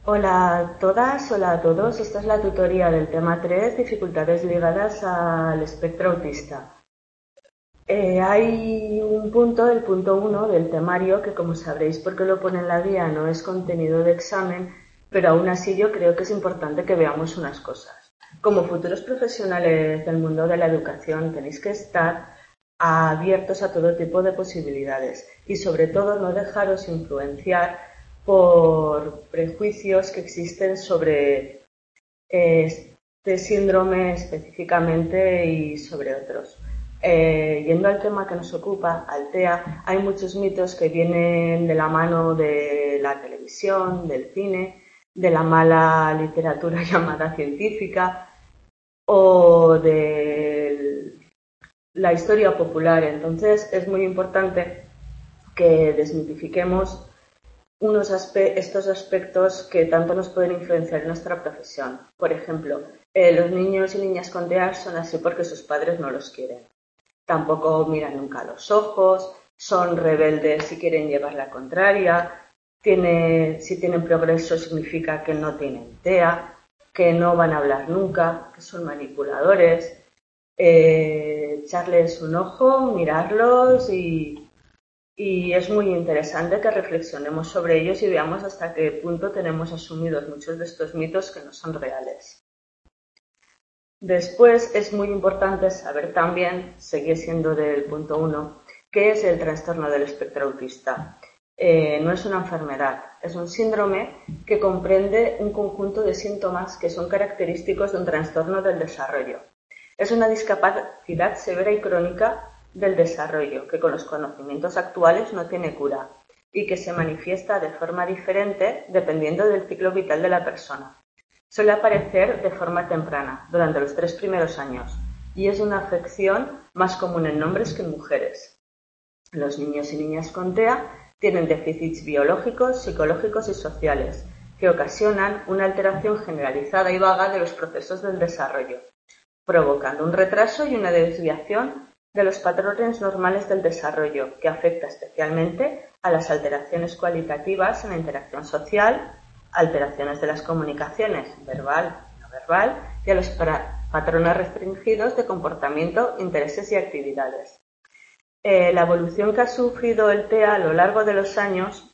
Hola a todas, hola a todos. Esta es la tutoría del tema 3, dificultades ligadas al espectro autista. Hay un punto, el punto 1 del temario, que como sabréis porque lo pone en la guía, no es contenido de examen, pero aún así yo creo que es importante que veamos unas cosas. Como futuros profesionales del mundo de la educación tenéis que estar abiertos a todo tipo de posibilidades y sobre todo no dejaros influenciar por prejuicios que existen sobre este síndrome específicamente y sobre otros. Yendo al tema que nos ocupa, al TEA, hay muchos mitos que vienen de la mano de la televisión, del cine, de la mala literatura llamada científica o de la historia popular. Entonces es muy importante que desmitifiquemos estos aspectos que tanto nos pueden influenciar en nuestra profesión. Por ejemplo, los niños y niñas con TEA son así porque sus padres no los quieren. Tampoco miran nunca a los ojos, son rebeldes si quieren llevar la contraria, si tienen progreso significa que no tienen TEA, que no van a hablar nunca, que son manipuladores. Echarles un ojo, mirarlos y es muy interesante que reflexionemos sobre ellos y veamos hasta qué punto tenemos asumidos muchos de estos mitos que no son reales. Después es muy importante saber también, sigue siendo del punto 1, qué es el trastorno del espectro autista. No es una enfermedad, es un síndrome que comprende un conjunto de síntomas que son característicos de un trastorno del desarrollo. Es una discapacidad severa y crónica del desarrollo que con los conocimientos actuales no tiene cura y que se manifiesta de forma diferente dependiendo del ciclo vital de la persona. Suele aparecer de forma temprana, durante los 3 primeros años, y es una afección más común en hombres que en mujeres. Los niños y niñas con TEA tienen déficits biológicos, psicológicos y sociales que ocasionan una alteración generalizada y vaga de los procesos del desarrollo, provocando un retraso y una desviación de los patrones normales del desarrollo, que afecta especialmente a las alteraciones cualitativas en la interacción social, alteraciones de las comunicaciones verbal y no verbal y a los patrones restringidos de comportamiento, intereses y actividades. La evolución que ha sufrido el TEA a lo largo de los años,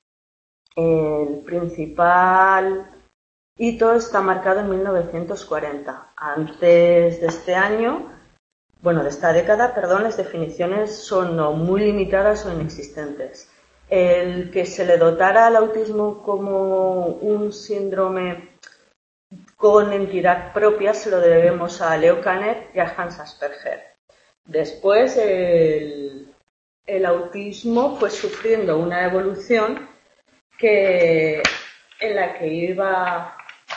el principal hito está marcado en 1940. Antes de este año, de esta década, las definiciones son o muy limitadas o inexistentes. El que se le dotara al autismo como un síndrome con entidad propia se lo debemos a Leo Kanner y a Hans Asperger. Después el autismo fue sufriendo una evolución en la que iba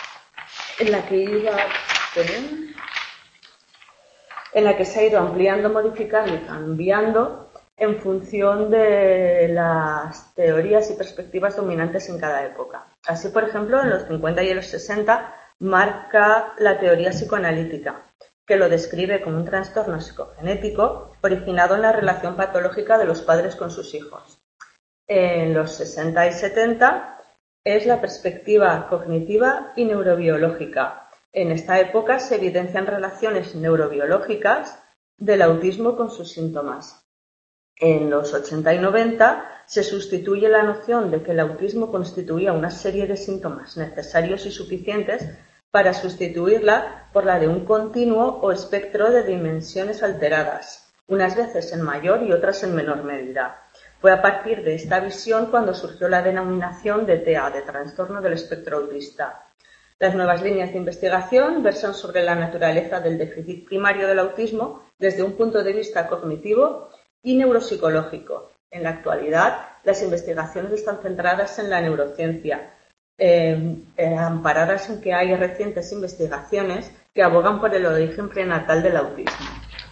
se ha ido ampliando, modificando y cambiando en función de las teorías y perspectivas dominantes en cada época. Así, por ejemplo, en los 50 y en los 60 marca la teoría psicoanalítica, que lo describe como un trastorno psicogenético originado en la relación patológica de los padres con sus hijos. En los 60 y 70 es la perspectiva cognitiva y neurobiológica. En esta época se evidencian relaciones neurobiológicas del autismo con sus síntomas. En los 80 y 90 se sustituye la noción de que el autismo constituía una serie de síntomas necesarios y suficientes para sustituirla por la de un continuo o espectro de dimensiones alteradas, unas veces en mayor y otras en menor medida. Fue a partir de esta visión cuando surgió la denominación de TEA, de trastorno del espectro autista. Las nuevas líneas de investigación versan sobre la naturaleza del déficit primario del autismo desde un punto de vista cognitivo y neuropsicológico. En la actualidad, las investigaciones están centradas en la neurociencia, amparadas en que hay recientes investigaciones que abogan por el origen prenatal del autismo.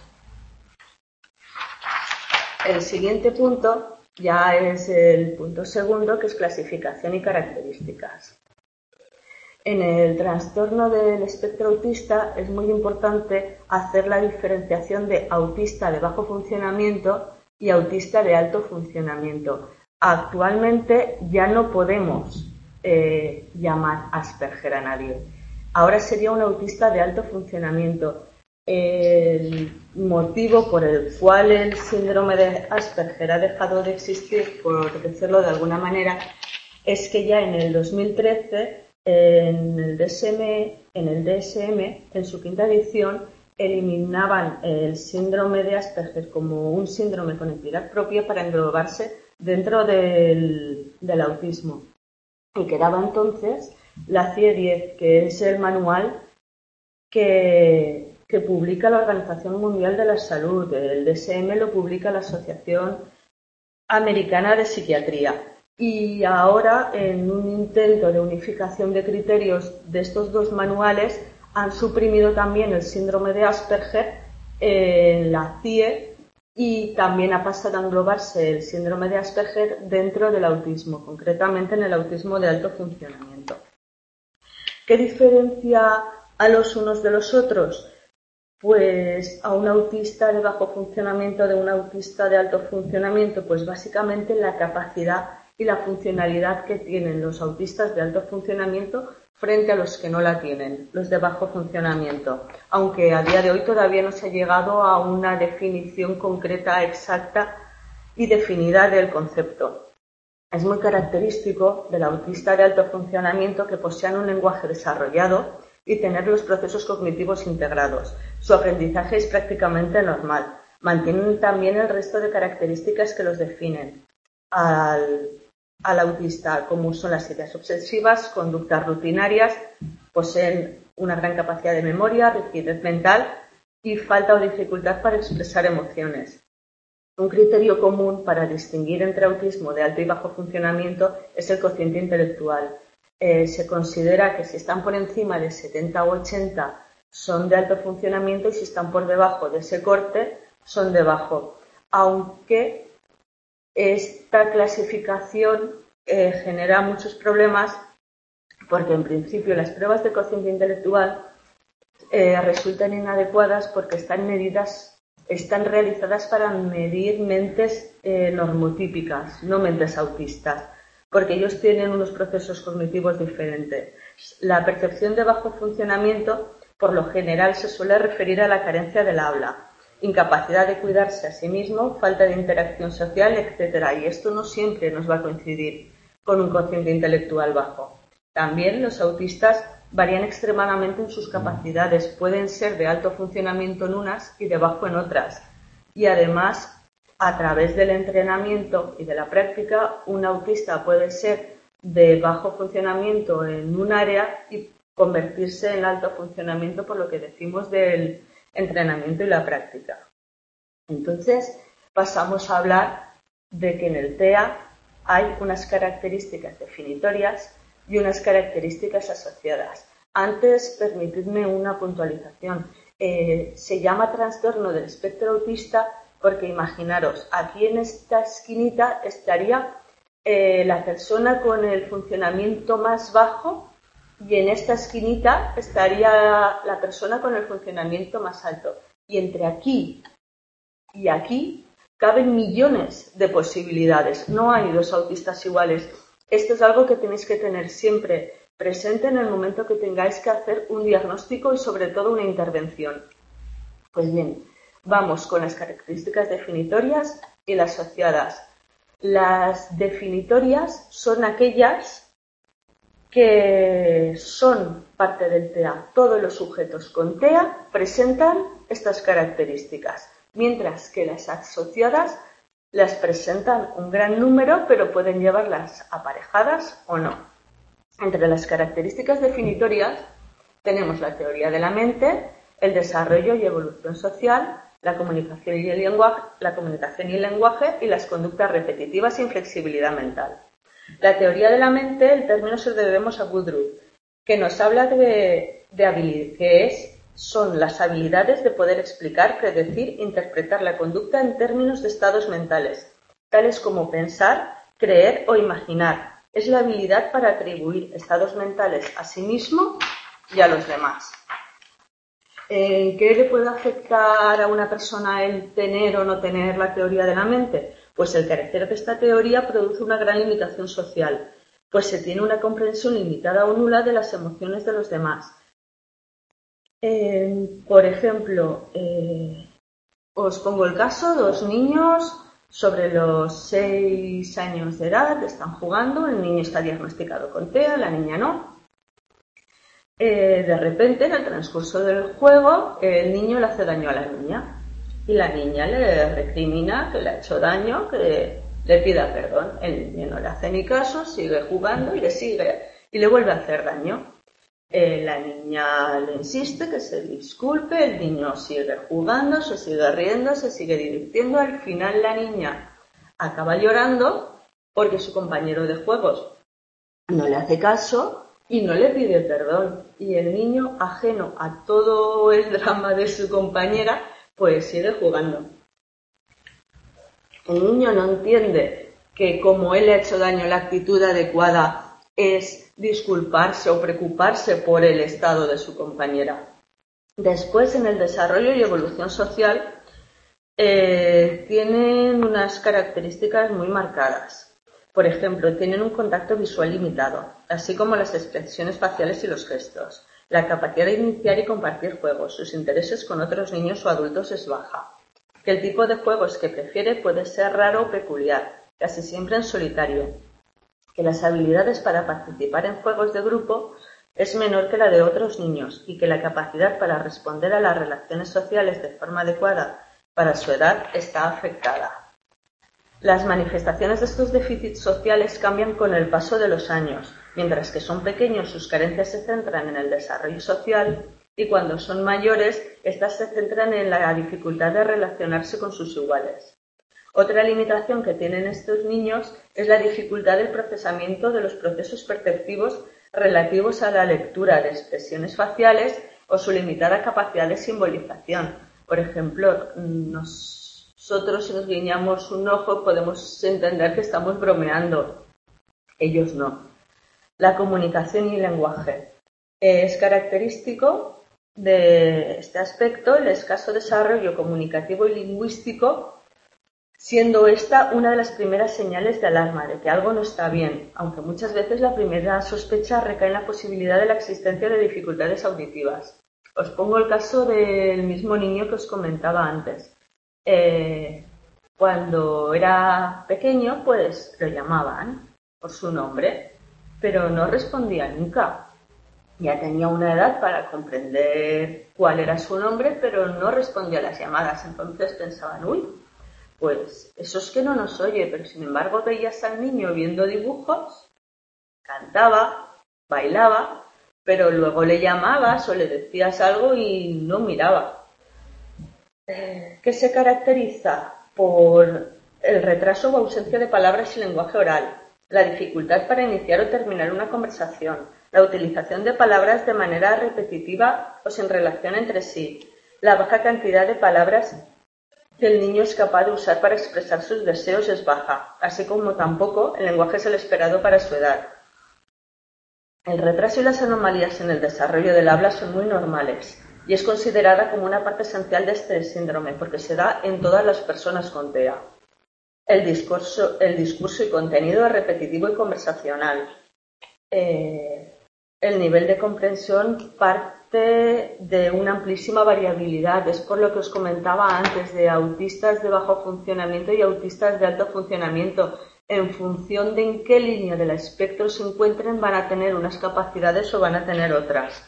El siguiente punto ya es el punto segundo, que es clasificación y características. En el trastorno del espectro autista es muy importante hacer la diferenciación de autista de bajo funcionamiento y autista de alto funcionamiento. Actualmente ya no podemos llamar Asperger a nadie. Ahora sería un autista de alto funcionamiento. El motivo por el cual el síndrome de Asperger ha dejado de existir, por decirlo de alguna manera, es que ya en el 2013, en el DSM, en su quinta edición, eliminaban el síndrome de Asperger como un síndrome con entidad propia para englobarse dentro del autismo. Y quedaba entonces la CIE-10, que es el manual que publica la Organización Mundial de la Salud. El DSM lo publica la Asociación Americana de Psiquiatría. Y ahora, en un intento de unificación de criterios de estos dos manuales, han suprimido también el síndrome de Asperger en la CIE y también ha pasado a englobarse el síndrome de Asperger dentro del autismo, concretamente en el autismo de alto funcionamiento. ¿Qué diferencia a los unos de los otros? Pues a un autista de bajo funcionamiento de un autista de alto funcionamiento, pues básicamente la capacidad y la funcionalidad que tienen los autistas de alto funcionamiento frente a los que no la tienen, los de bajo funcionamiento, aunque a día de hoy todavía no se ha llegado a una definición concreta, exacta y definida del concepto. Es muy característico del autista de alto funcionamiento que posean un lenguaje desarrollado y tener los procesos cognitivos integrados. Su aprendizaje es prácticamente normal. Mantienen también el resto de características que los definen al autista, como son las ideas obsesivas, conductas rutinarias, poseen una gran capacidad de memoria, rigidez mental y falta o dificultad para expresar emociones. Un criterio común para distinguir entre autismo de alto y bajo funcionamiento es el cociente intelectual. Se considera que si están por encima de 70 o 80 son de alto funcionamiento y si están por debajo de ese corte son de bajo, aunque esta clasificación genera muchos problemas porque en principio las pruebas de cociente intelectual resultan inadecuadas porque están realizadas para medir mentes normotípicas, no mentes autistas, porque ellos tienen unos procesos cognitivos diferentes. La percepción de bajo funcionamiento, por lo general, se suele referir a la carencia del habla, incapacidad de cuidarse a sí mismo, falta de interacción social, etc. Y esto no siempre nos va a coincidir con un cociente intelectual bajo. También los autistas varían extremadamente en sus capacidades, pueden ser de alto funcionamiento en unas y de bajo en otras. Y además, a través del entrenamiento y de la práctica, un autista puede ser de bajo funcionamiento en un área y convertirse en alto funcionamiento por lo que decimos del entrenamiento y la práctica. Entonces, pasamos a hablar de que en el TEA hay unas características definitorias y unas características asociadas. Antes, permitidme una puntualización. Se llama trastorno del espectro autista porque imaginaros, aquí en esta esquinita estaría la persona con el funcionamiento más bajo y en esta esquinita estaría la persona con el funcionamiento más alto. Y entre aquí y aquí caben millones de posibilidades. No hay dos autistas iguales. Esto es algo que tenéis que tener siempre presente en el momento que tengáis que hacer un diagnóstico y sobre todo una intervención. Pues bien, vamos con las características definitorias y las asociadas. Las definitorias son aquellas que son parte del TEA. Todos los sujetos con TEA presentan estas características, mientras que las asociadas las presentan un gran número, pero pueden llevarlas aparejadas o no. Entre las características definitorias tenemos la teoría de la mente, el desarrollo y evolución social, la comunicación y el lenguaje y las conductas repetitivas y inflexibilidad mental. La teoría de la mente, el término se lo debemos a Woodruff, que nos habla de habilidad, son las habilidades de poder explicar, predecir, interpretar la conducta en términos de estados mentales, tales como pensar, creer o imaginar. Es la habilidad para atribuir estados mentales a sí mismo y a los demás. ¿En qué le puede afectar a una persona el tener o no tener la teoría de la mente? Pues el carecer de esta teoría produce una gran limitación social. pues se tiene una comprensión limitada o nula de las emociones de los demás. Por ejemplo, os pongo el caso, dos niños sobre los 6 años de edad están jugando, el niño está diagnosticado con TEA, la niña no. De repente, en el transcurso del juego, el niño le hace daño a la niña y la niña le recrimina que le ha hecho daño, que le pida perdón. El niño no le hace ni caso, sigue jugando y le vuelve a hacer daño. La niña le insiste que se disculpe, el niño sigue jugando, se sigue riendo, se sigue divirtiendo. Al final la niña acaba llorando porque su compañero de juegos no le hace caso y no le pide perdón. Y el niño, ajeno a todo el drama de su compañera, pues sigue jugando. El niño no entiende que como él le ha hecho daño, la actitud adecuada es disculparse o preocuparse por el estado de su compañera. Después, en el desarrollo y evolución social, tienen unas características muy marcadas. Por ejemplo, tienen un contacto visual limitado, así como las expresiones faciales y los gestos. La capacidad de iniciar y compartir juegos, sus intereses con otros niños o adultos es baja. Que el tipo de juegos que prefiere puede ser raro o peculiar, casi siempre en solitario. Que las habilidades para participar en juegos de grupo es menor que la de otros niños y que la capacidad para responder a las relaciones sociales de forma adecuada para su edad está afectada. Las manifestaciones de estos déficits sociales cambian con el paso de los años. Mientras que son pequeños, sus carencias se centran en el desarrollo social y cuando son mayores, estas se centran en la dificultad de relacionarse con sus iguales. Otra limitación que tienen estos niños es la dificultad del procesamiento de los procesos perceptivos relativos a la lectura de expresiones faciales o su limitada capacidad de simbolización. Por ejemplo, nosotros si nos guiñamos un ojo podemos entender que estamos bromeando, ellos no. La comunicación y el lenguaje. Es característico de este aspecto el escaso desarrollo comunicativo y lingüístico, siendo esta una de las primeras señales de alarma de que algo no está bien, aunque muchas veces la primera sospecha recae en la posibilidad de la existencia de dificultades auditivas. Os pongo el caso del mismo niño que os comentaba antes. Cuando era pequeño, pues lo llamaban por su nombre, pero no respondía nunca. Ya tenía una edad para comprender cuál era su nombre, pero no respondía a las llamadas. Entonces pensaban, uy, pues eso es que no nos oye, pero sin embargo veías al niño viendo dibujos, cantaba, bailaba, pero luego le llamabas o le decías algo y no miraba. ¿Qué se caracteriza? Por el retraso o ausencia de palabras y lenguaje oral, la dificultad para iniciar o terminar una conversación, la utilización de palabras de manera repetitiva o sin relación entre sí, la baja cantidad de palabras que el niño es capaz de usar para expresar sus deseos es baja, así como tampoco el lenguaje es el esperado para su edad. El retraso y las anomalías en el desarrollo del habla son muy normales y es considerada como una parte esencial de este síndrome porque se da en todas las personas con TEA. El discurso y contenido es repetitivo y conversacional. El nivel de comprensión parte de una amplísima variabilidad. Es por lo que os comentaba antes de autistas de bajo funcionamiento y autistas de alto funcionamiento. En función de en qué línea del espectro se encuentren, van a tener unas capacidades o van a tener otras.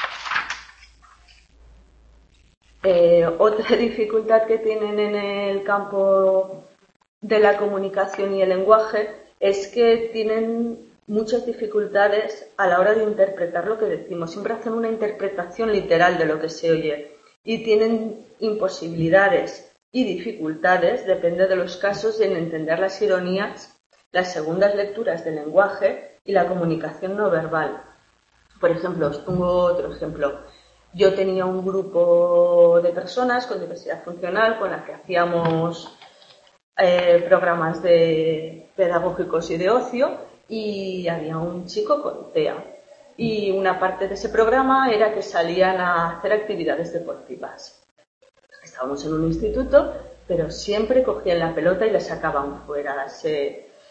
Otra dificultad que tienen en el campo de la comunicación y el lenguaje es que tienen muchas dificultades a la hora de interpretar lo que decimos. Siempre hacen una interpretación literal de lo que se oye y tienen imposibilidades y dificultades, depende de los casos, en entender las ironías, las segundas lecturas del lenguaje y la comunicación no verbal. Por ejemplo, os pongo otro ejemplo. Yo tenía un grupo de personas con diversidad funcional con las que hacíamos programas pedagógicos y de ocio y había un chico con TEA. Y una parte de ese programa era que salían a hacer actividades deportivas. Estábamos en un instituto, pero siempre cogían la pelota y la sacaban fuera.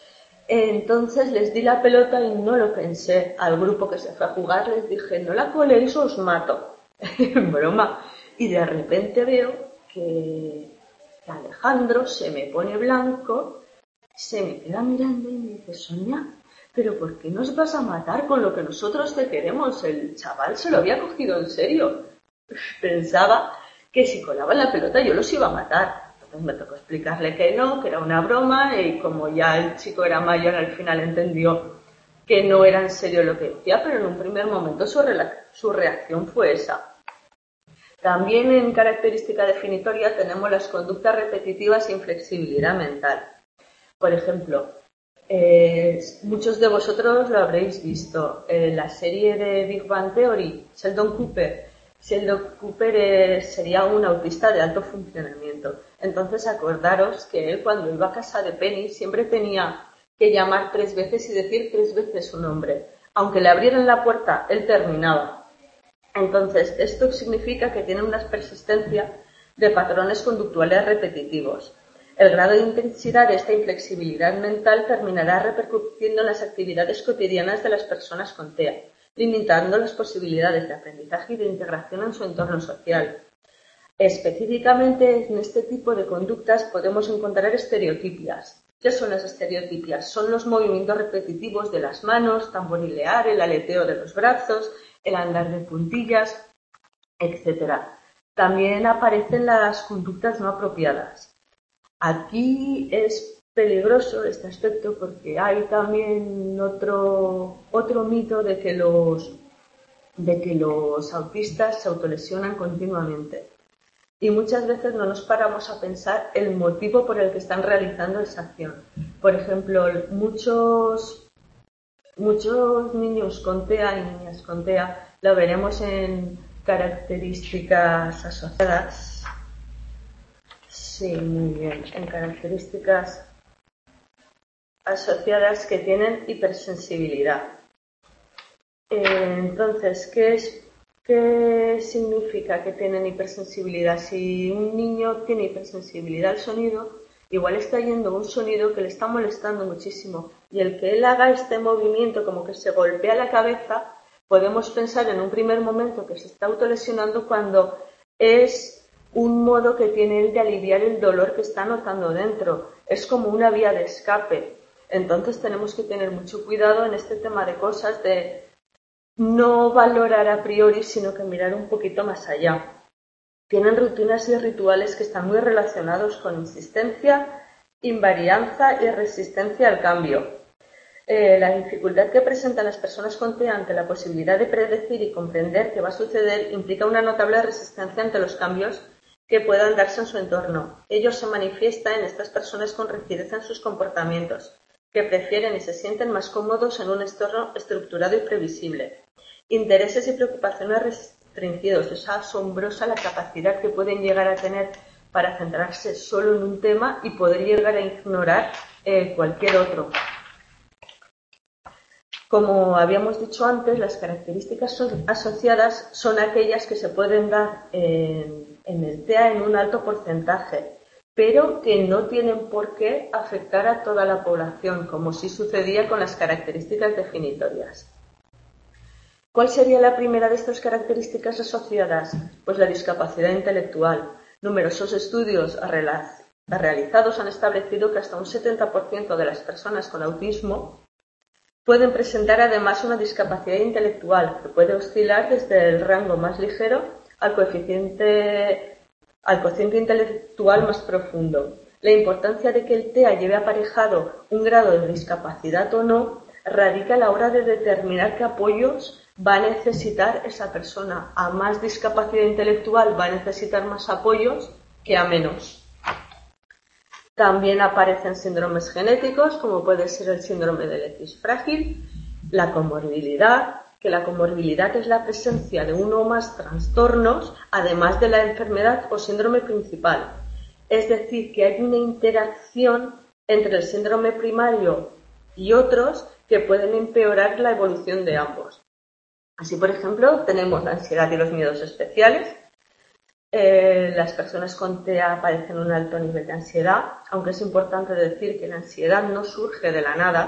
Entonces les di la pelota y no lo pensé. Al grupo que se fue a jugar les dije, no la coléis o os mato. En broma. Y de repente veo que Alejandro se me pone blanco, se me queda mirando y me dice, Sonia, ¿pero por qué nos vas a matar con lo que nosotros te queremos? El chaval se lo había cogido en serio. Pensaba que si colaban la pelota yo los iba a matar. Entonces me tocó explicarle que no, que era una broma, y como ya el chico era mayor, al final entendió que no era en serio lo que decía, pero en un primer momento su reacción fue esa. También en característica definitoria tenemos las conductas repetitivas e inflexibilidad mental. Por ejemplo, muchos de vosotros lo habréis visto. La serie de Big Bang Theory, Sheldon Cooper. Sheldon Cooper sería un autista de alto funcionamiento. Entonces acordaros que él, cuando iba a casa de Penny, siempre tenía que llamar 3 veces y decir 3 veces su nombre. Aunque le abrieran la puerta, él terminaba. Entonces, esto significa que tiene una persistencia de patrones conductuales repetitivos. El grado de intensidad de esta inflexibilidad mental terminará repercutiendo en las actividades cotidianas de las personas con TEA, limitando las posibilidades de aprendizaje y de integración en su entorno social. Específicamente, en este tipo de conductas podemos encontrar estereotipias. ¿Qué son las estereotipias? Son los movimientos repetitivos de las manos, tamborilear, el aleteo de los brazos, el andar de puntillas, etc. También aparecen las conductas no apropiadas. Aquí es peligroso este aspecto porque hay también otro mito de que los autistas se autolesionan continuamente. Y muchas veces no nos paramos a pensar el motivo por el que están realizando esa acción. Por ejemplo, muchos niños con TEA y niñas con TEA lo veremos en características asociadas. Sí, muy bien. En características asociadas que tienen hipersensibilidad. Entonces, ¿qué significa que tienen hipersensibilidad? Si un niño tiene hipersensibilidad al sonido, igual está yendo un sonido que le está molestando muchísimo, y el que él haga este movimiento como que se golpea la cabeza, podemos pensar en un primer momento que se está autolesionando cuando es un modo que tiene él de aliviar el dolor que está notando dentro. Es como una vía de escape. Entonces tenemos que tener mucho cuidado en este tema de cosas, de no valorar a priori, sino que mirar un poquito más allá. Tienen rutinas y rituales que están muy relacionados con insistencia, invarianza y resistencia al cambio. La dificultad que presentan las personas con TEA ante la posibilidad de predecir y comprender qué va a suceder implica una notable resistencia ante los cambios que puedan darse en su entorno. Ello se manifiesta en estas personas con rigidez en sus comportamientos, que prefieren y se sienten más cómodos en un entorno estructurado y previsible. Intereses y preocupaciones restringidos. Es asombrosa la capacidad que pueden llegar a tener para centrarse solo en un tema y poder llegar a ignorar cualquier otro. Como habíamos dicho antes, las características asociadas son aquellas que se pueden dar en el TEA en un alto porcentaje, pero que no tienen por qué afectar a toda la población, como sí sucedía con las características definitorias. ¿Cuál sería la primera de estas características asociadas? Pues la discapacidad intelectual. Numerosos estudios realizados han establecido que hasta un 70% de las personas con autismo pueden presentar además una discapacidad intelectual que puede oscilar desde el rango más ligero al cociente intelectual más profundo. La importancia de que el TEA lleve aparejado un grado de discapacidad o no radica a la hora de determinar qué apoyos va a necesitar esa persona. A más discapacidad intelectual va a necesitar más apoyos que a menos. También aparecen síndromes genéticos, como puede ser el síndrome del X frágil, la comorbilidad, que la comorbilidad es la presencia de uno o más trastornos, además de la enfermedad o síndrome principal. Es decir, que hay una interacción entre el síndrome primario y otros que pueden empeorar la evolución de ambos. Así, por ejemplo, tenemos la ansiedad y los miedos especiales. Las personas con TEA padecen un alto nivel de ansiedad, aunque es importante decir que la ansiedad no surge de la nada,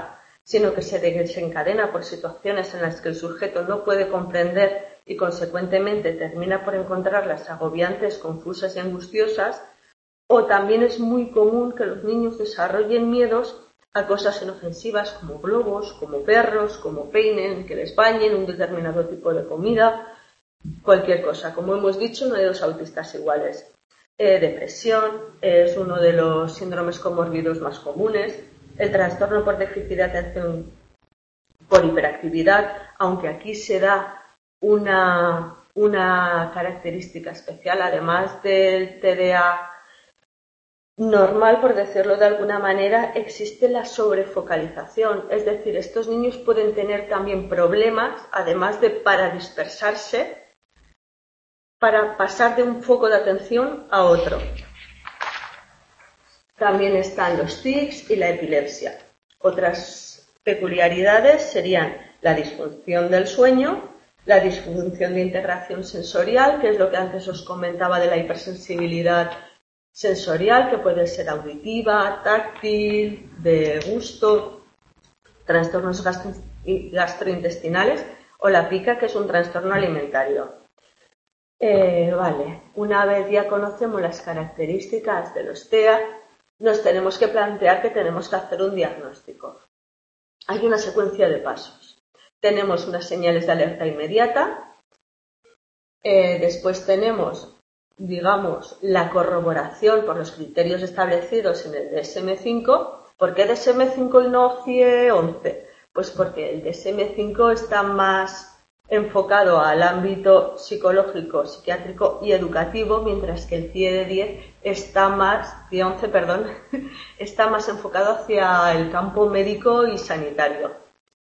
sino que se desencadena por situaciones en las que el sujeto no puede comprender y consecuentemente termina por encontrarlas agobiantes, confusas y angustiosas, o también es muy común que los niños desarrollen miedos a cosas inofensivas como globos, como perros, como peinen, que les bañen, un determinado tipo de comida, cualquier cosa. Como hemos dicho, no hay dos autistas iguales. Depresión es uno de los síndromes comórbidos más comunes. El trastorno por déficit de atención por hiperactividad, aunque aquí se da una característica especial, además del TDA normal, por decirlo de alguna manera, existe la sobrefocalización, es decir, estos niños pueden tener también problemas, además de para dispersarse, para pasar de un foco de atención a otro. También están los tics y la epilepsia. Otras peculiaridades serían la disfunción del sueño, la disfunción de integración sensorial, que es lo que antes os comentaba de la hipersensibilidad sensorial, que puede ser auditiva, táctil, de gusto, trastornos gastrointestinales o la pica, que es un trastorno alimentario. Una vez ya conocemos las características de los TEA, nos tenemos que plantear que tenemos que hacer un diagnóstico. Hay una secuencia de pasos. Tenemos unas señales de alerta inmediata, después tenemos, digamos, la corroboración por los criterios establecidos en el DSM-5. ¿Por qué DSM-5 y no CIE-11? Pues porque el DSM-5 está más enfocado al ámbito psicológico, psiquiátrico y educativo, mientras que el CIE-10 está más, CIE-11, perdón, está más enfocado hacia el campo médico y sanitario.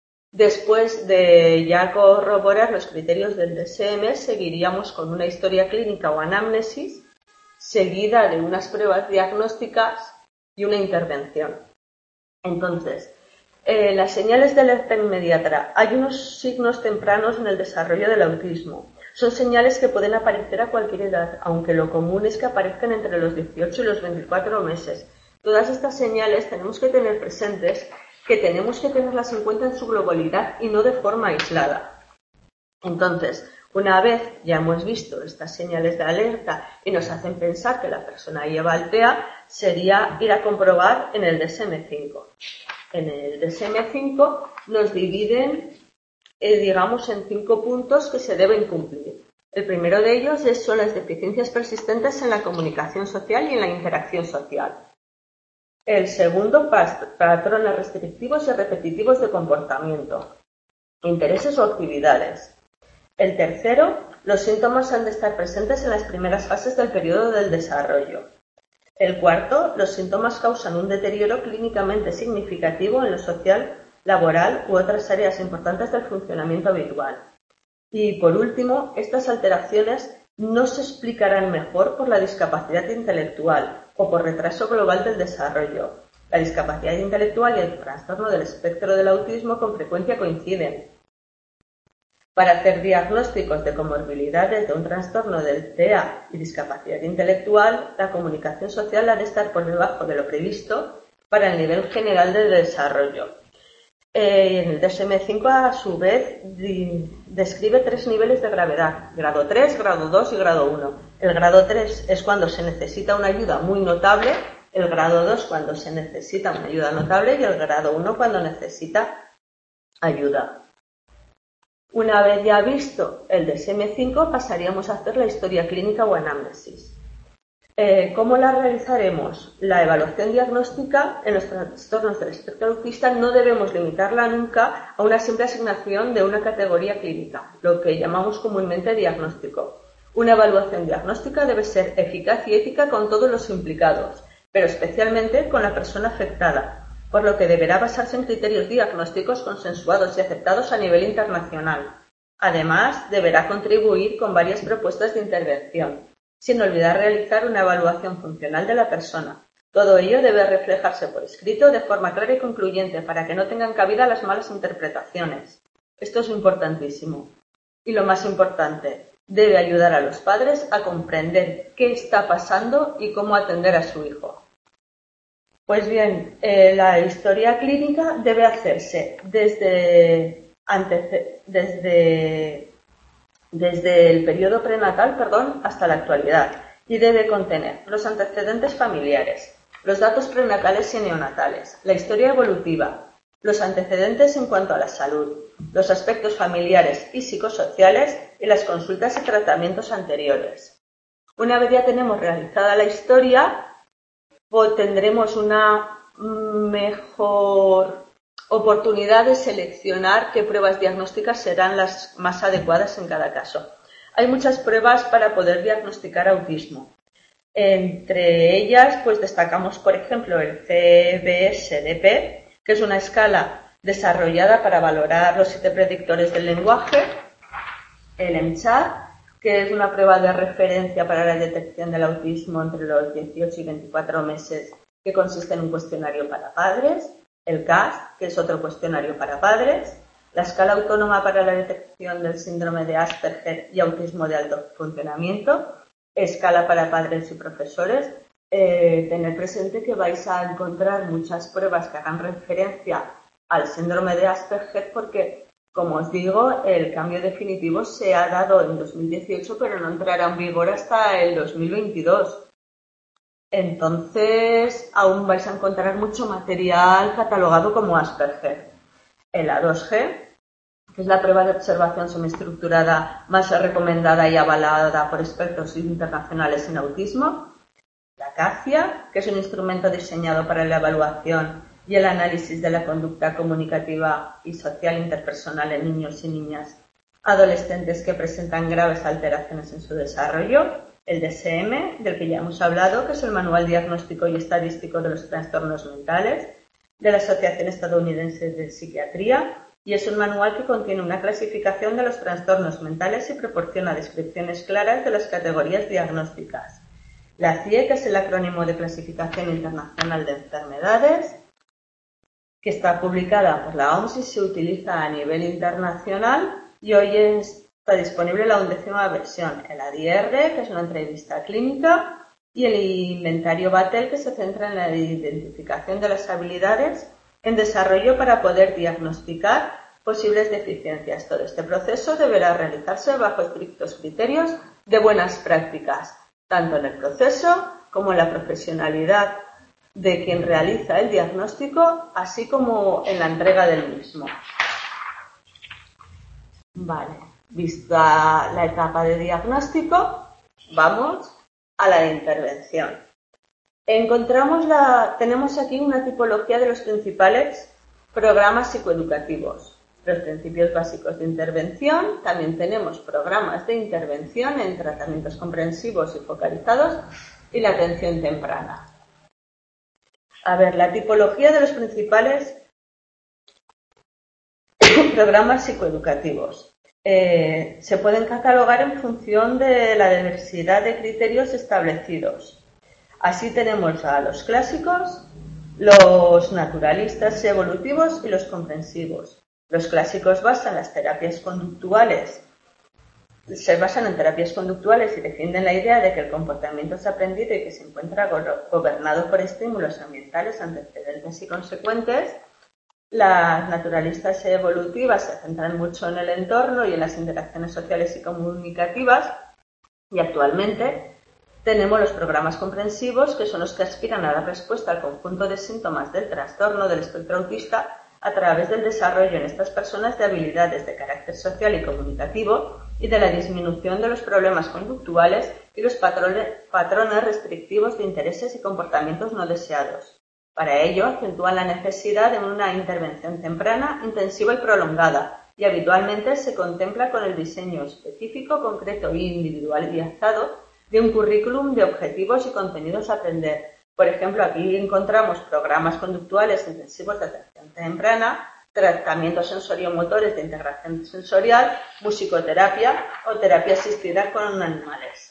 Después de ya corroborar los criterios del DSM, seguiríamos con una historia clínica o anamnesis, seguida de unas pruebas diagnósticas y una intervención. Entonces, las señales de alerta inmediata. Hay unos signos tempranos en el desarrollo del autismo. Son señales que pueden aparecer a cualquier edad, aunque lo común es que aparezcan entre los 18 y los 24 meses. Todas estas señales tenemos que tener presentes, que tenemos que tenerlas en cuenta en su globalidad y no de forma aislada. Entonces, una vez ya hemos visto estas señales de alerta y nos hacen pensar que la persona lleva al TEA, sería ir a comprobar en el DSM-5. En el DSM-5 nos dividen, digamos, en 5 puntos que se deben cumplir. El primero de ellos son las deficiencias persistentes en la comunicación social y en la interacción social. El segundo, patrones restrictivos y repetitivos de comportamiento, intereses o actividades. El tercero, los síntomas han de estar presentes en las primeras fases del periodo del desarrollo. El cuarto, los síntomas causan un deterioro clínicamente significativo en lo social, laboral u otras áreas importantes del funcionamiento habitual. Y por último, estas alteraciones no se explicarán mejor por la discapacidad intelectual o por retraso global del desarrollo. La discapacidad intelectual y el trastorno del espectro del autismo con frecuencia coinciden. Para hacer diagnósticos de comorbilidades de un trastorno del TEA y discapacidad intelectual, la comunicación social ha de estar por debajo de lo previsto para el nivel general de desarrollo. En el DSM-5, a su vez, describe 3 niveles de gravedad: grado 3, grado 2 y grado 1. El grado 3 es cuando se necesita una ayuda muy notable, el grado 2 cuando se necesita una ayuda notable y el grado 1 cuando necesita ayuda. Una vez ya visto el DSM-5, pasaríamos a hacer la historia clínica o anamnesis. ¿Cómo la realizaremos? La evaluación diagnóstica en los trastornos del espectro autista no debemos limitarla nunca a una simple asignación de una categoría clínica, lo que llamamos comúnmente diagnóstico. Una evaluación diagnóstica debe ser eficaz y ética con todos los implicados, pero especialmente con la persona afectada, por lo que deberá basarse en criterios diagnósticos consensuados y aceptados a nivel internacional. Además, deberá contribuir con varias propuestas de intervención, sin olvidar realizar una evaluación funcional de la persona. Todo ello debe reflejarse por escrito de forma clara y concluyente para que no tengan cabida las malas interpretaciones. Esto es importantísimo. Y lo más importante, debe ayudar a los padres a comprender qué está pasando y cómo atender a su hijo. Pues bien, la historia clínica debe hacerse desde el periodo prenatal, hasta la actualidad, y debe contener los antecedentes familiares, los datos prenatales y neonatales, la historia evolutiva, los antecedentes en cuanto a la salud, los aspectos familiares y psicosociales y las consultas y tratamientos anteriores. Una vez ya tenemos realizada la historia, pues tendremos una mejor oportunidad de seleccionar qué pruebas diagnósticas serán las más adecuadas en cada caso. Hay muchas pruebas para poder diagnosticar autismo. Entre ellas, pues destacamos, por ejemplo, el CBSDP, que es una escala desarrollada para valorar los 7 predictores del lenguaje, el EMCHAT, que es una prueba de referencia para la detección del autismo entre los 18 y 24 meses, que consiste en un cuestionario para padres, el CAST, que es otro cuestionario para padres, la escala autónoma para la detección del síndrome de Asperger y autismo de alto funcionamiento, escala para padres y profesores. Tener presente que vais a encontrar muchas pruebas que hagan referencia al síndrome de Asperger porque, como os digo, el cambio definitivo se ha dado en 2018, pero no entrará en vigor hasta el 2022. Entonces, aún vais a encontrar mucho material catalogado como Asperger. El A2G, que es la prueba de observación semiestructurada más recomendada y avalada por expertos internacionales en autismo. La CACIA, que es un instrumento diseñado para la evaluación y el análisis de la conducta comunicativa y social interpersonal en niños y niñas adolescentes que presentan graves alteraciones en su desarrollo. El DSM, del que ya hemos hablado, que es el Manual Diagnóstico y Estadístico de los Trastornos Mentales, de la Asociación Estadounidense de Psiquiatría, y es un manual que contiene una clasificación de los trastornos mentales y proporciona descripciones claras de las categorías diagnósticas. La CIE, que es el acrónimo de Clasificación Internacional de Enfermedades, que está publicada por la OMS y se utiliza a nivel internacional, y hoy está disponible la 11ª versión, el ADR, que es una entrevista clínica, y el inventario Battelle, que se centra en la identificación de las habilidades en desarrollo para poder diagnosticar posibles deficiencias. Todo este proceso deberá realizarse bajo estrictos criterios de buenas prácticas, tanto en el proceso como en la profesionalidad de quien realiza el diagnóstico, así como en la entrega del mismo. Vale, vista la etapa de diagnóstico, vamos a la de intervención. Tenemos aquí una tipología de los principales programas psicoeducativos. Los principios básicos de intervención, también tenemos programas de intervención en tratamientos comprensivos y focalizados y la atención temprana. A ver, la tipología de los principales programas psicoeducativos. Se pueden catalogar en función de la diversidad de criterios establecidos. Así tenemos a los clásicos, los naturalistas evolutivos y los comprensivos. Los clásicos se basan en terapias conductuales y defienden la idea de que el comportamiento es aprendido y que se encuentra gobernado por estímulos ambientales antecedentes y consecuentes. Las naturalistas evolutivas se centran mucho en el entorno y en las interacciones sociales y comunicativas, y actualmente tenemos los programas comprensivos, que son los que aspiran a dar respuesta al conjunto de síntomas del trastorno del espectro autista a través del desarrollo en estas personas de habilidades de carácter social y comunicativo y de la disminución de los problemas conductuales y los patrones restrictivos de intereses y comportamientos no deseados. Para ello, acentúan la necesidad de una intervención temprana, intensiva y prolongada, y habitualmente se contempla con el diseño específico, concreto e individualizado de un currículum de objetivos y contenidos a aprender. Por ejemplo, aquí encontramos programas conductuales intensivos de atención temprana, tratamientos sensorio-motores de integración sensorial, musicoterapia o terapia asistida con animales.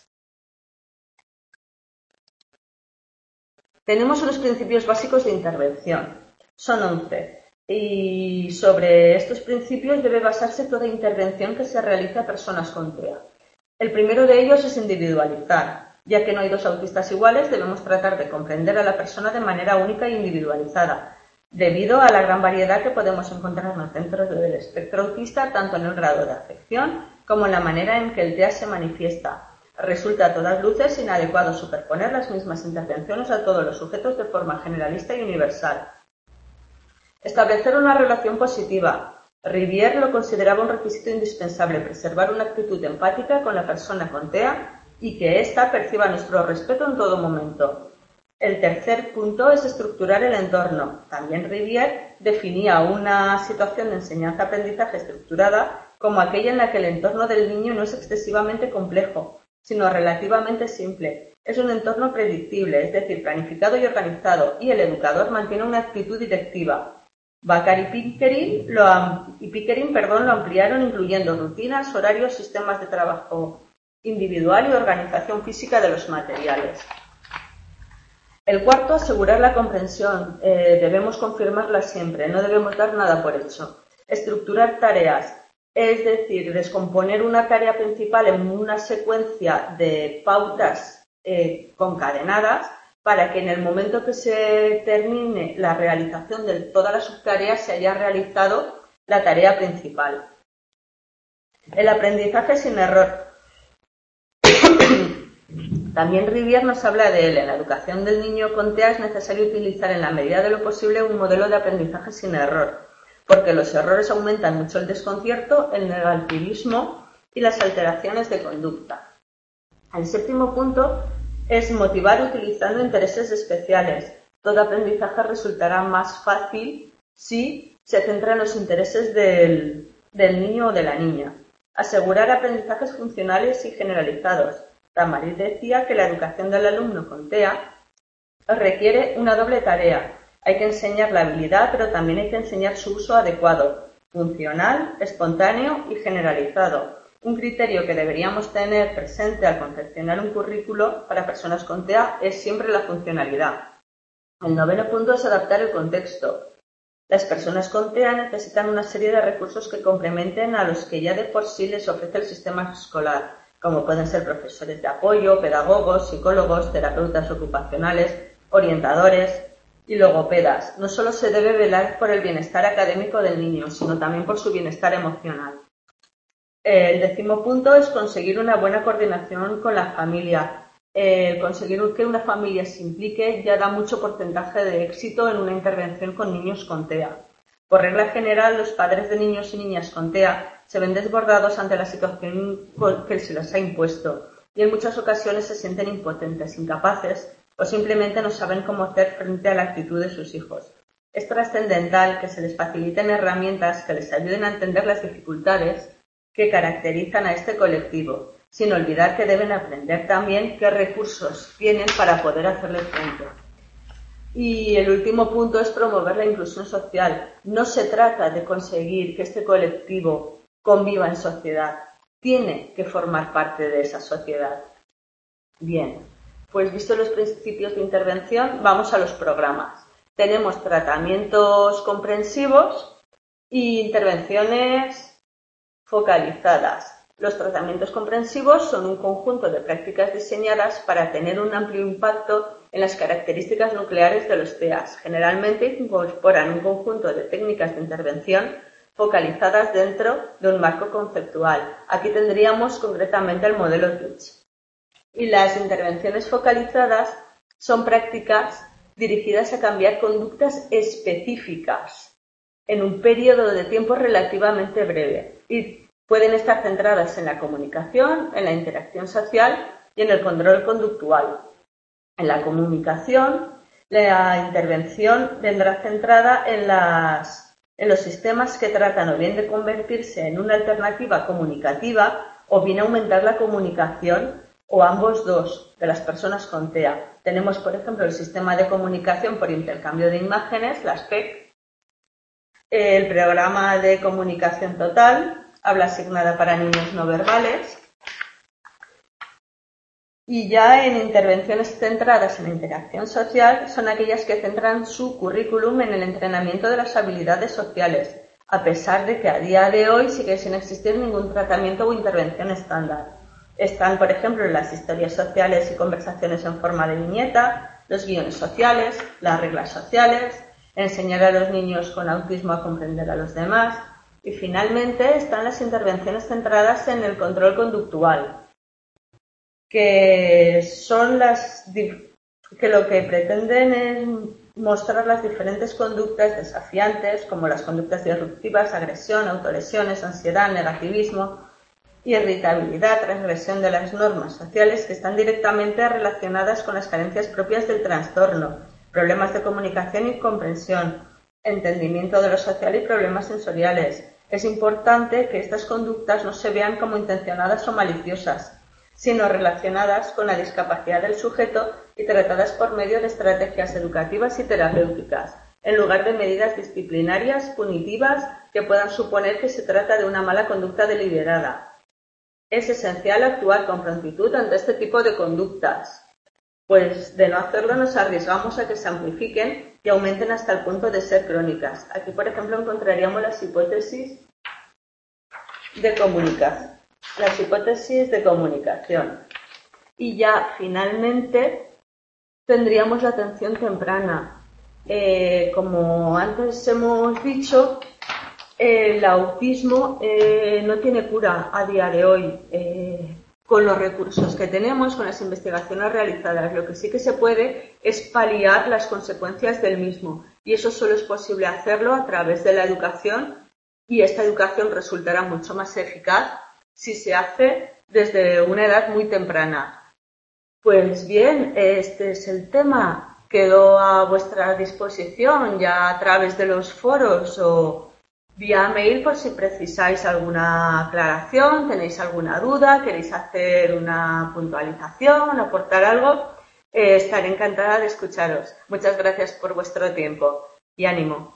Tenemos unos principios básicos de intervención. Son 11. Y sobre estos principios debe basarse toda intervención que se realice a personas con TEA. El primero de ellos es individualizar. Ya que no hay dos autistas iguales, debemos tratar de comprender a la persona de manera única e individualizada, debido a la gran variedad que podemos encontrarnos dentro del espectro autista, tanto en el grado de afección como en la manera en que el TEA se manifiesta. Resulta a todas luces inadecuado superponer las mismas intervenciones a todos los sujetos de forma generalista y universal. Establecer una relación positiva. Rivière lo consideraba un requisito indispensable, preservar una actitud empática con la persona con TEA y que ésta perciba nuestro respeto en todo momento. El tercer punto es estructurar el entorno. También Rivière definía una situación de enseñanza-aprendizaje estructurada como aquella en la que el entorno del niño no es excesivamente complejo, sino relativamente simple. Es un entorno predictible, es decir, planificado y organizado, y el educador mantiene una actitud directiva. Baccar y Pickering lo ampliaron incluyendo rutinas, horarios, sistemas de trabajo individual y organización física de los materiales. El cuarto, asegurar la comprensión. Debemos confirmarla siempre, no debemos dar nada por hecho. Estructurar tareas, es decir, descomponer una tarea principal en una secuencia de pautas concadenadas para que en el momento que se termine la realización de todas las subtareas se haya realizado la tarea principal. El aprendizaje sin error. También Rivière nos habla de él. En la educación del niño con TEA es necesario utilizar en la medida de lo posible un modelo de aprendizaje sin error, porque los errores aumentan mucho el desconcierto, el negativismo y las alteraciones de conducta. El séptimo punto es motivar utilizando intereses especiales. Todo aprendizaje resultará más fácil si se centra en los intereses del niño o de la niña. Asegurar aprendizajes funcionales y generalizados. Tamariz decía que la educación del alumno con TEA requiere una doble tarea. Hay que enseñar la habilidad, pero también hay que enseñar su uso adecuado, funcional, espontáneo y generalizado. Un criterio que deberíamos tener presente al confeccionar un currículo para personas con TEA es siempre la funcionalidad. El noveno punto es adaptar el contexto. Las personas con TEA necesitan una serie de recursos que complementen a los que ya de por sí les ofrece el sistema escolar, como pueden ser profesores de apoyo, pedagogos, psicólogos, terapeutas ocupacionales, orientadores y logopedas. No solo se debe velar por el bienestar académico del niño, sino también por su bienestar emocional. El décimo punto es conseguir una buena coordinación con la familia. Conseguir que una familia se implique ya da mucho porcentaje de éxito en una intervención con niños con TEA. Por regla general, los padres de niños y niñas con TEA se ven desbordados ante la situación que se les ha impuesto y en muchas ocasiones se sienten impotentes, incapaces o simplemente no saben cómo hacer frente a la actitud de sus hijos. Es trascendental que se les faciliten herramientas que les ayuden a entender las dificultades que caracterizan a este colectivo, sin olvidar que deben aprender también qué recursos tienen para poder hacerle frente. Y el último punto es promover la inclusión social. No se trata de conseguir que este colectivo conviva en sociedad, tiene que formar parte de esa sociedad. Bien, pues visto los principios de intervención, vamos a los programas. Tenemos tratamientos comprensivos e intervenciones focalizadas. Los tratamientos comprensivos son un conjunto de prácticas diseñadas para tener un amplio impacto en las características nucleares de los TEAs. Generalmente incorporan un conjunto de técnicas de intervención focalizadas dentro de un marco conceptual. Aquí tendríamos concretamente el modelo TOUCH. Y las intervenciones focalizadas son prácticas dirigidas a cambiar conductas específicas en un periodo de tiempo relativamente breve y pueden estar centradas en la comunicación, en la interacción social y en el control conductual. En la comunicación, la intervención vendrá centrada en los sistemas que tratan o bien de convertirse en una alternativa comunicativa o bien aumentar la comunicación o ambos dos de las personas con TEA. Tenemos, por ejemplo, el sistema de comunicación por intercambio de imágenes, las PEC, el programa de comunicación total, habla asignada para niños no verbales, y ya en intervenciones centradas en la interacción social son aquellas que centran su currículum en el entrenamiento de las habilidades sociales, a pesar de que a día de hoy sigue sin existir ningún tratamiento o intervención estándar. Están, por ejemplo, las historias sociales y conversaciones en forma de viñeta, los guiones sociales, las reglas sociales, enseñar a los niños con autismo a comprender a los demás. Y finalmente están las intervenciones centradas en el control conductual, que son que lo que pretenden es mostrar las diferentes conductas desafiantes, como las conductas disruptivas, agresión, autolesiones, ansiedad, negativismo, irritabilidad, transgresión de las normas sociales, que están directamente relacionadas con las carencias propias del trastorno, problemas de comunicación y comprensión, entendimiento de lo social y problemas sensoriales. Es importante que estas conductas no se vean como intencionadas o maliciosas, sino relacionadas con la discapacidad del sujeto y tratadas por medio de estrategias educativas y terapéuticas, en lugar de medidas disciplinarias, punitivas, que puedan suponer que se trata de una mala conducta deliberada. Es esencial actuar con prontitud ante este tipo de conductas, pues de no hacerlo nos arriesgamos a que se amplifiquen y aumenten hasta el punto de ser crónicas. Aquí, por ejemplo, encontraríamos las hipótesis de comunicación. Y ya, finalmente, tendríamos la atención temprana. Como antes hemos dicho, el autismo no tiene cura a día de hoy. Con los recursos que tenemos, con las investigaciones realizadas, lo que sí que se puede es paliar las consecuencias del mismo. Y eso solo es posible hacerlo a través de la educación, y esta educación resultará mucho más eficaz si se hace desde una edad muy temprana. Pues bien, este es el tema. Quedo a vuestra disposición ya a través de los foros o vía mail por si precisáis alguna aclaración, tenéis alguna duda, queréis hacer una puntualización, aportar algo. Estaré encantada de escucharos. Muchas gracias por vuestro tiempo y ánimo.